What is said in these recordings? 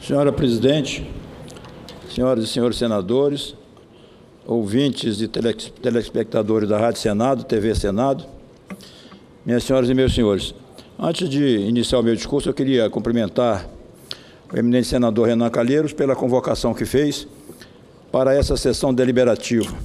Senhora Presidente, senhoras e senhores senadores, ouvintes e telespectadores da Rádio Senado, TV Senado, minhas senhoras e meus senhores, antes de iniciar o meu discurso, eu queria cumprimentar o eminente senador Renan Calheiros pela convocação que fez para essa sessão deliberativa.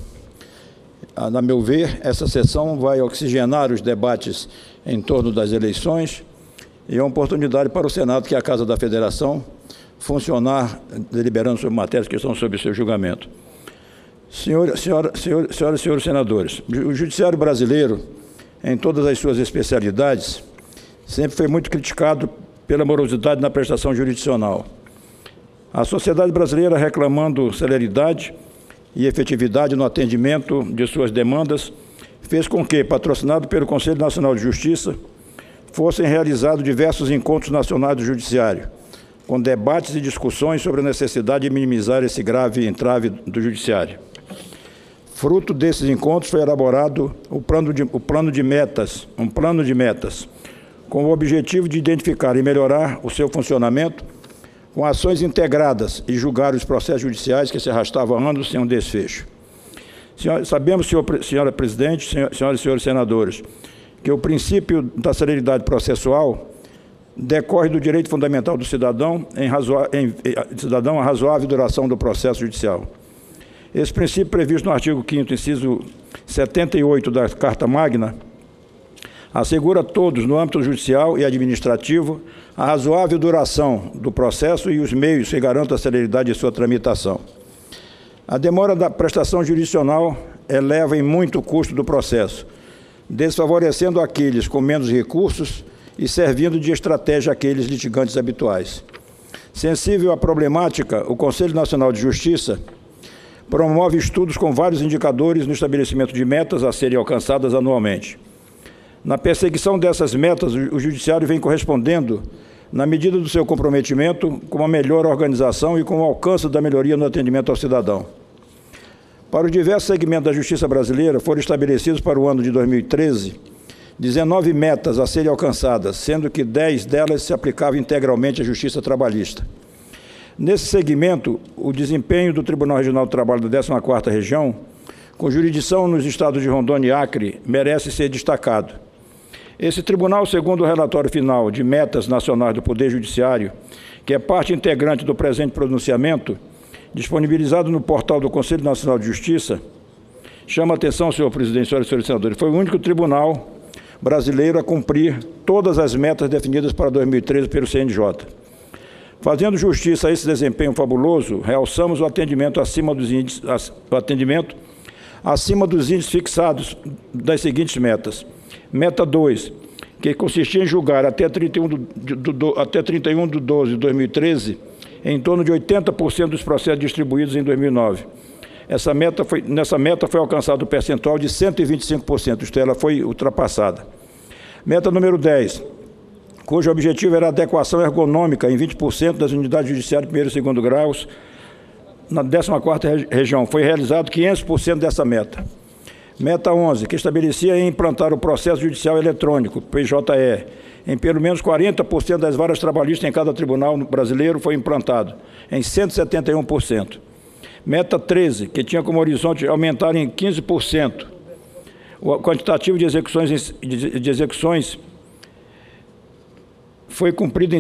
A meu ver, essa sessão vai oxigenar os debates em torno das eleições e é uma oportunidade para o Senado, que é a Casa da Federação, funcionar deliberando sobre matérias que estão sob seu julgamento. Senhoras e senhores senadores, o judiciário brasileiro, em todas as suas especialidades, sempre foi muito criticado pela morosidade na prestação jurisdicional. A sociedade brasileira, reclamando celeridade e efetividade no atendimento de suas demandas, fez com que, patrocinado pelo Conselho Nacional de Justiça, fossem realizados diversos encontros nacionais do Judiciário, com debates e discussões sobre a necessidade de minimizar esse grave entrave do Judiciário. Fruto desses encontros foi elaborado um plano de metas, com o objetivo de identificar e melhorar o seu funcionamento, com ações integradas e julgar os processos judiciais que se arrastavam há anos sem um desfecho. Sabemos, senhora Presidente, senhoras e senhores senadores, que o princípio da celeridade processual decorre do direito fundamental do cidadão a razoável duração do processo judicial. Esse princípio, previsto no artigo 5º, inciso 78 da Carta Magna, assegura a todos, no âmbito judicial e administrativo, a razoável duração do processo e os meios que garantam a celeridade de sua tramitação. A demora da prestação jurisdicional eleva em muito o custo do processo, desfavorecendo aqueles com menos recursos e servindo de estratégia àqueles litigantes habituais. Sensível à problemática, o Conselho Nacional de Justiça promove estudos com vários indicadores no estabelecimento de metas a serem alcançadas anualmente. Na perseguição dessas metas, o Judiciário vem correspondendo, na medida do seu comprometimento, com uma melhor organização e com o alcance da melhoria no atendimento ao cidadão. Para os diversos segmentos da Justiça brasileira, foram estabelecidos para o ano de 2013 19 metas a serem alcançadas, sendo que 10 delas se aplicavam integralmente à Justiça Trabalhista. Nesse segmento, o desempenho do Tribunal Regional do Trabalho da 14ª Região, com jurisdição nos estados de Rondônia e Acre, merece ser destacado. Esse tribunal, segundo o relatório final de metas nacionais do Poder Judiciário, que é parte integrante do presente pronunciamento, disponibilizado no portal do Conselho Nacional de Justiça, chama a atenção, senhor presidente, senhoras e senhores senadores, foi o único tribunal brasileiro a cumprir todas as metas definidas para 2013 pelo CNJ. Fazendo justiça a esse desempenho fabuloso, realçamos o atendimento acima dos índices fixados das seguintes metas. Meta 2, que consistia em julgar até 31 de 12 de 2013 em torno de 80% dos processos distribuídos em 2009. Nessa meta foi alcançado o percentual de 125%, isto é, ela foi ultrapassada. Meta número 10, cujo objetivo era a adequação ergonômica em 20% das unidades judiciárias de primeiro e segundo graus na 14ª Região. Foi realizado 500% dessa meta. Meta 11, que estabelecia em implantar o processo judicial eletrônico, PJE, em pelo menos 40% das varas trabalhistas em cada tribunal brasileiro, foi implantado, em 171%. Meta 13, que tinha como horizonte aumentar em 15% o quantitativo de execuções foi cumprido em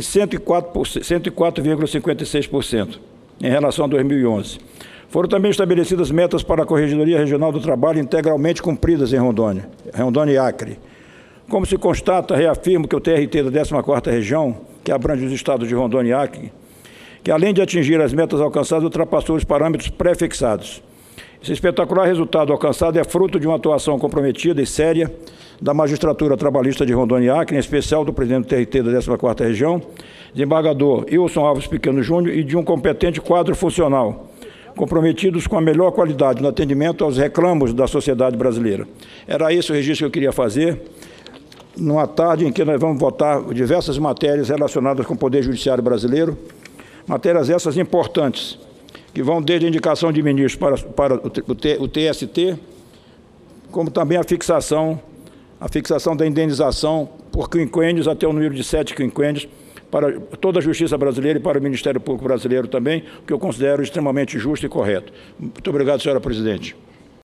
104,56% em relação a 2011. Foram também estabelecidas metas para a Corregedoria Regional do Trabalho integralmente cumpridas em Rondônia e Acre. Como se constata, reafirmo que o TRT da 14ª Região, que abrange os estados de Rondônia e Acre, que além de atingir as metas alcançadas, ultrapassou os parâmetros pré-fixados. Esse espetacular resultado alcançado é fruto de uma atuação comprometida e séria da magistratura trabalhista de Rondônia e Acre, em especial do presidente do TRT da 14ª Região, desembargador Wilson Alves Pequeno Júnior, e de um competente quadro funcional, comprometidos com a melhor qualidade no atendimento aos reclamos da sociedade brasileira. Era esse o registro que eu queria fazer, numa tarde em que nós vamos votar diversas matérias relacionadas com o Poder Judiciário brasileiro, matérias essas importantes, que vão desde a indicação de ministros para o TST, como também a fixação da indenização por quinquênios até o número de 7 quinquênios para toda a justiça brasileira e para o Ministério Público brasileiro também, que eu considero extremamente justo e correto. Muito obrigado, senhora presidente.